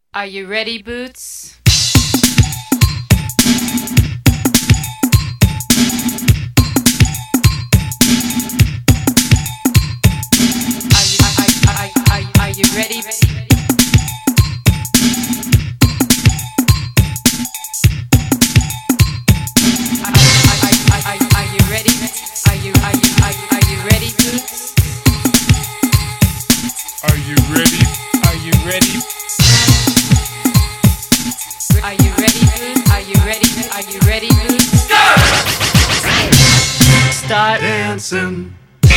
Are you ready, Boots? Are you ready? Are you ready? Are you ready, Boots? Are you ready? Are you ready? Are you ready, Boots? Are you ready? Are you ready, Boots? Start dancing.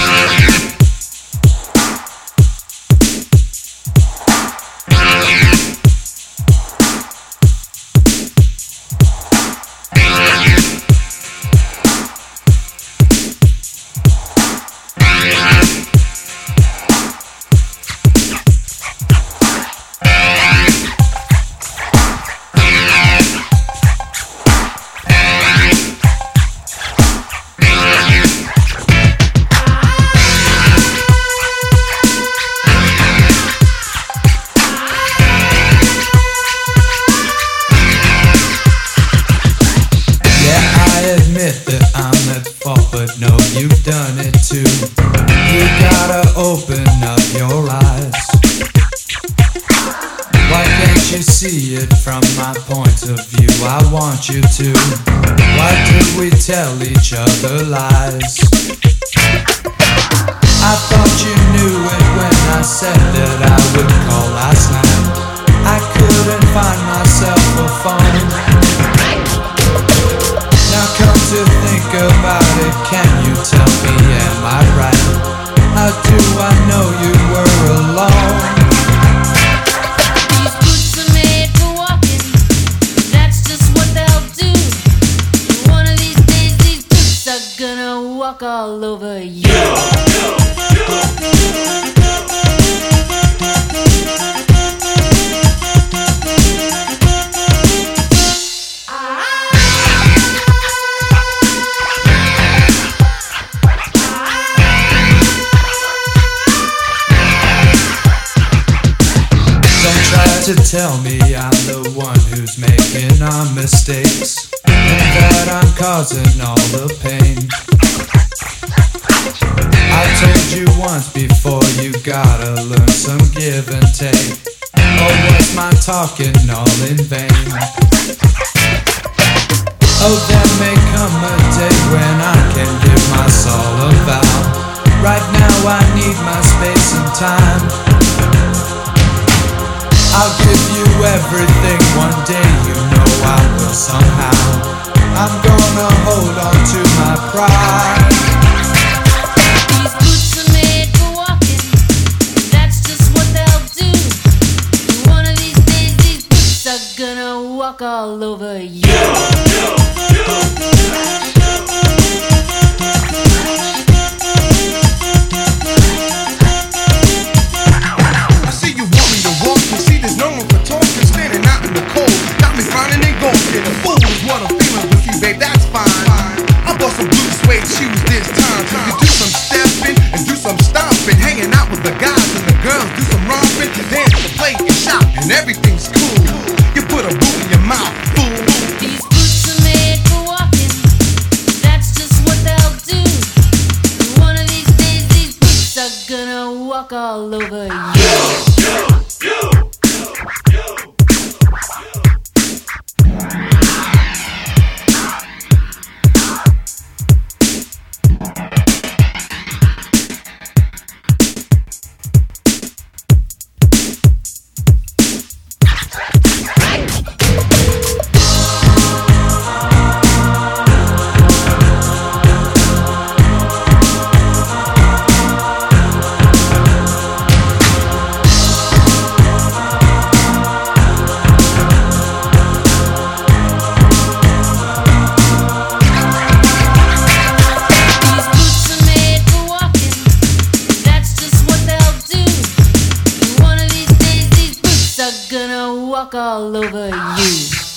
That I'm at fault, but no, you've done it too. You gotta open up your eyes. Why can't you see it from my point of view? I want you to. Why do we tell each other lies? I thought you knew it when I said that I would call last night. I couldn't find myself a phone. Now come to think about it, can you tell me, am I right? How do I know you were alone? These boots are made for walking, that's just what they'll do. One of these days these boots are gonna walk all over you. To tell me I'm the one who's making our mistakes, and that I'm causing all the pain. I told you once before, you gotta learn some give and take. Or was my talking all in vain? Oh, there may come a day when I can give my soul a vow. Right now I need my space and time. I'll give you everything one day, you know I will somehow. I'm gonna hold on to my pride. These boots are made for walking, that's just what they'll do. One of these days these boots are gonna walk all over you. Everything's cool. You put a boot in your mouth, fool. These boots are made for walking, that's just what they'll do. One of these days these boots are gonna walk all over you. Gonna walk all over you.